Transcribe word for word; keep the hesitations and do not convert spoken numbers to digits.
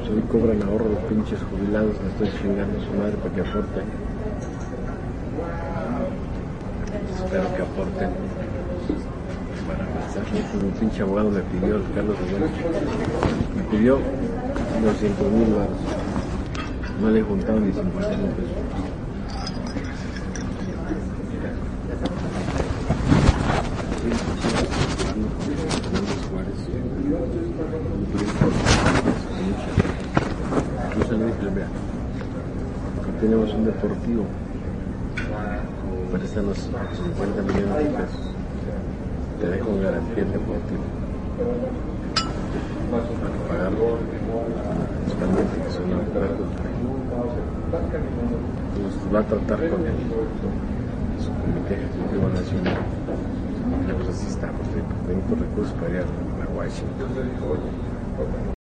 Hoy cobran ahorro los pinches jubilados, le estoy chingando a su madre para que aporten. Espero que aporten para avanzar. Un pinche abogado me pidió, el Carlos Rodríguez, me pidió doscientos mil baros. No le he juntado ni cincuenta mil pesos. Incluso le dije, vea, tenemos un deportivo, préstanos cincuenta millones de pesos, te dejo en garantía el deportivo para pagarlo principalmente, que son los contratos. Entonces va a tratar con el su comité ejecutivo nacional. Pues así estamos, tenemos recursos para ir a Washington.